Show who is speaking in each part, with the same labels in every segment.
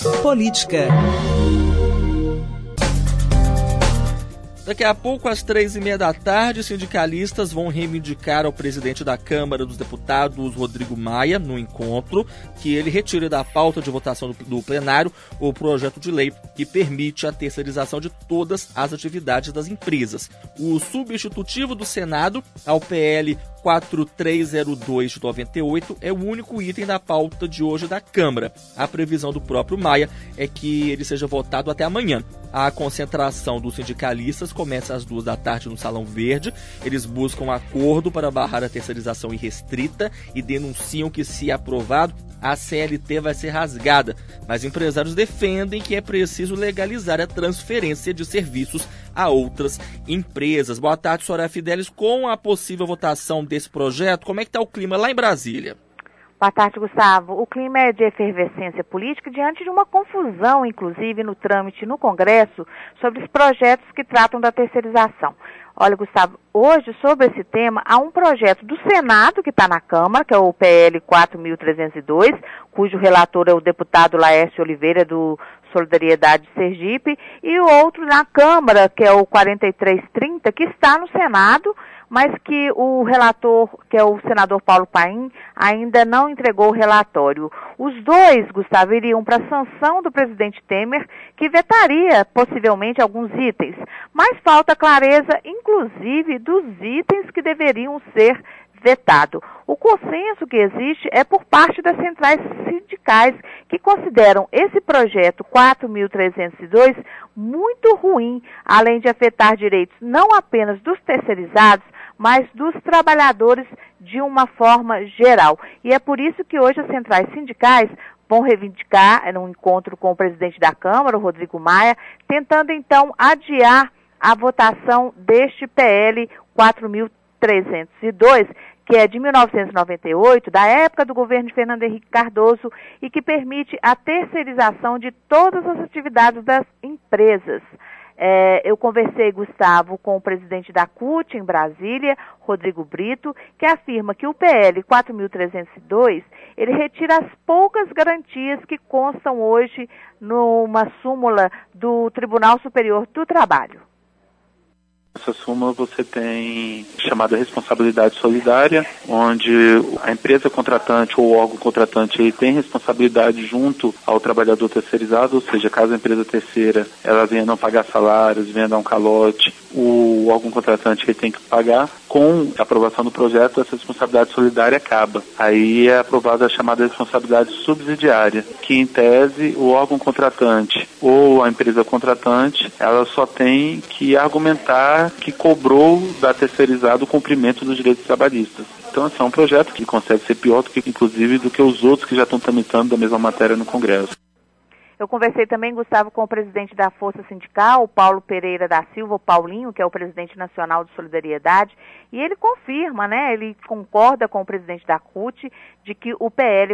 Speaker 1: Política.
Speaker 2: Daqui a pouco, às 15h30, sindicalistas vão reivindicar ao presidente da Câmara dos Deputados, Rodrigo Maia, no encontro, que ele retire da pauta de votação do plenário o projeto de lei que permite a terceirização de todas as atividades das empresas. O substitutivo do Senado ao PL 4302 de 98 é o único item da pauta de hoje da Câmara. A previsão do próprio Maia é que ele seja votado até amanhã. A concentração dos sindicalistas começa às 14h no Salão Verde. Eles buscam um acordo para barrar a terceirização irrestrita e denunciam que, se aprovado, a CLT vai ser rasgada. Mas empresários defendem que é preciso legalizar a transferência de serviços a outras empresas. Boa tarde, Soraya Fidelis. Com a possível votação desse projeto, como é que está o clima lá em Brasília?
Speaker 3: Boa tarde, Gustavo. O clima é de efervescência política diante de uma confusão, inclusive, no trâmite no Congresso sobre os projetos que tratam da terceirização. Olha, Gustavo, hoje, sobre esse tema, há um projeto do Senado que está na Câmara, que é o PL 4302, cujo relator é o deputado Laércio Oliveira, do Solidariedade Sergipe, e o outro na Câmara, que é o 4330, que está no Senado, mas que o relator, que é o senador Paulo Paim, ainda não entregou o relatório. Os dois, Gustavo, iriam para a sanção do presidente Temer, que vetaria possivelmente alguns itens, mas falta clareza, inclusive, dos itens que deveriam ser vetado. O consenso que existe é por parte das centrais sindicais, que consideram esse projeto 4.302 muito ruim, além de afetar direitos não apenas dos terceirizados, mas dos trabalhadores de uma forma geral. E é por isso que hoje as centrais sindicais vão reivindicar, num encontro com o presidente da Câmara, o Rodrigo Maia, tentando então adiar a votação deste PL 4.302, que é de 1998, da época do governo de Fernando Henrique Cardoso, e que permite a terceirização de todas as atividades das empresas. Eu conversei, Gustavo, com o presidente da CUT em Brasília, Rodrigo Brito, que afirma que o PL 4.302, ele retira as poucas garantias que constam hoje numa súmula do Tribunal Superior do Trabalho.
Speaker 4: Nessa súmula você tem chamada responsabilidade solidária, onde a empresa contratante ou o órgão contratante ele tem responsabilidade junto ao trabalhador terceirizado, ou seja, caso a empresa terceira ela venha não pagar salários, venha dar um calote, o órgão contratante ele tem que pagar. Com a aprovação do projeto, essa responsabilidade solidária acaba. Aí é aprovada a chamada responsabilidade subsidiária, que em tese o órgão contratante ou a empresa contratante, ela só tem que argumentar que cobrou da terceirizada o cumprimento dos direitos trabalhistas. Então, esse é um projeto que consegue ser pior do que, inclusive, do que os outros que já estão tramitando da mesma matéria no Congresso.
Speaker 3: Eu conversei também, Gustavo, com o presidente da Força Sindical, o Paulo Pereira da Silva, o Paulinho, que é o presidente nacional de Solidariedade, e ele confirma, ele concorda com o presidente da CUT de que o PL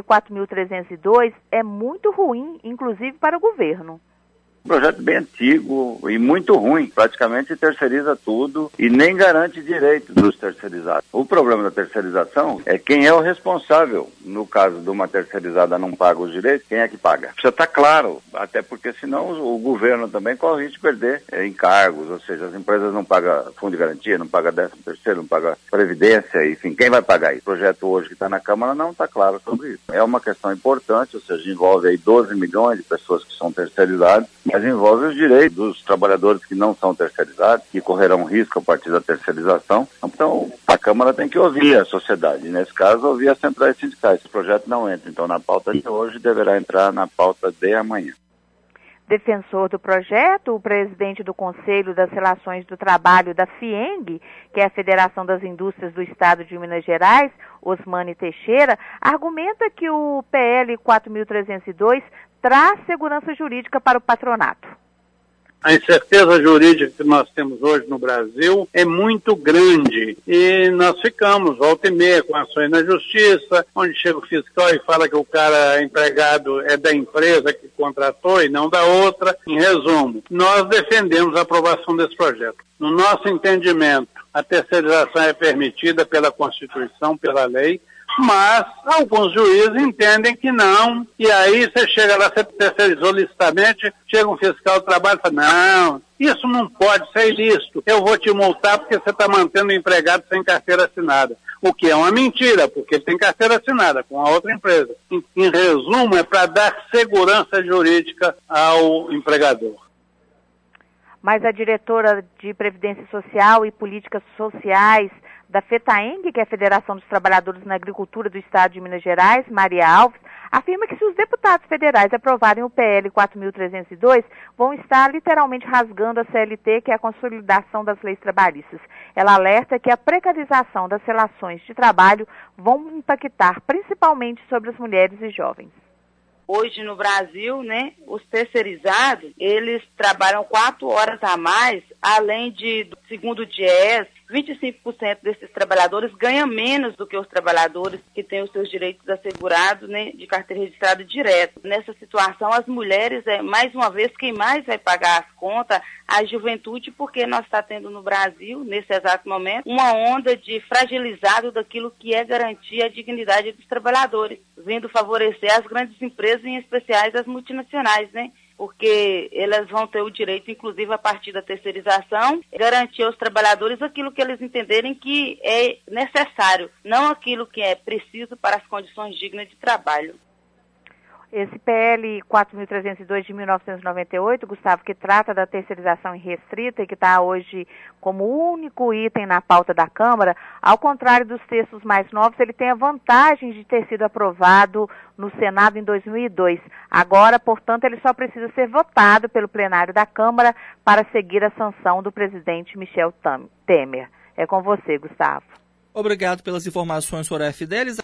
Speaker 3: 4.302 é muito ruim, inclusive para o governo.
Speaker 5: Um projeto bem antigo e muito ruim, praticamente terceiriza tudo e nem garante direitos dos terceirizados. O problema da terceirização é quem é o responsável. No caso de uma terceirizada não paga os direitos, quem é que paga? Precisa estar claro, até porque senão o governo também corre o risco de perder encargos, ou seja, as empresas não pagam fundo de garantia, não pagam 13º, não pagam previdência, enfim, quem vai pagar isso? O projeto hoje que está na Câmara não está claro sobre isso. É uma questão importante, ou seja, envolve aí 12 milhões de pessoas que são terceirizadas, mas envolve os direitos dos trabalhadores que não são terceirizados, que correrão risco a partir da terceirização. Então, a Câmara tem que ouvir a sociedade, nesse caso, ouvir as centrais sindicais. Esse projeto não entra, então, na pauta de hoje, deverá entrar na pauta de amanhã.
Speaker 3: Defensor do projeto, o presidente do Conselho das Relações do Trabalho da FIENG, que é a Federação das Indústrias do Estado de Minas Gerais, Osmani Teixeira, argumenta que o PL 4.302 traz segurança jurídica para o patronato.
Speaker 6: A incerteza jurídica que nós temos hoje no Brasil é muito grande e nós ficamos volta e meia com ações na justiça, onde chega o fiscal e fala que o cara empregado é da empresa que contratou e não da outra. Em resumo, nós defendemos a aprovação desse projeto. No nosso entendimento, a terceirização é permitida pela Constituição, pela lei, Mas alguns juízes entendem que não, e aí você chega lá, você terceirizou licitamente, chega um fiscal do trabalho e fala, não, isso não pode ser ilícito, eu vou te multar porque você está mantendo o empregado sem carteira assinada. O que é uma mentira, porque ele tem carteira assinada com a outra empresa. Em resumo, é para dar segurança jurídica ao empregador.
Speaker 3: Mas a diretora de Previdência Social e Políticas Sociais da FETAENG, que é a Federação dos Trabalhadores na Agricultura do Estado de Minas Gerais, Maria Alves, afirma que se os deputados federais aprovarem o PL 4.302, vão estar literalmente rasgando a CLT, que é a consolidação das leis trabalhistas. Ela alerta que a precarização das relações de trabalho vão impactar principalmente sobre as mulheres e jovens.
Speaker 1: Hoje no Brasil, né, os terceirizados, eles trabalham 4 horas a mais, além de, segundo o DIEESE, 25% desses trabalhadores ganham menos do que os trabalhadores que têm os seus direitos assegurados, né, de carteira registrada direto. Nessa situação, as mulheres, mais uma vez, quem mais vai pagar as contas, a juventude, porque nós está tendo no Brasil, nesse exato momento, uma onda de fragilizado daquilo que é garantir a dignidade dos trabalhadores, vindo favorecer as grandes empresas, em especiais as multinacionais, né? Porque elas vão ter o direito, inclusive a partir da terceirização, garantir aos trabalhadores aquilo que eles entenderem que é necessário, não aquilo que é preciso para as condições dignas de trabalho.
Speaker 3: Esse PL 4.302 de 1998, Gustavo, que trata da terceirização irrestrita e que está hoje como único item na pauta da Câmara, ao contrário dos textos mais novos, ele tem a vantagem de ter sido aprovado no Senado em 2002. Agora, portanto, ele só precisa ser votado pelo plenário da Câmara para seguir a sanção do presidente Michel Temer. É com você, Gustavo.
Speaker 2: Obrigado pelas informações, Soraya Fidelis.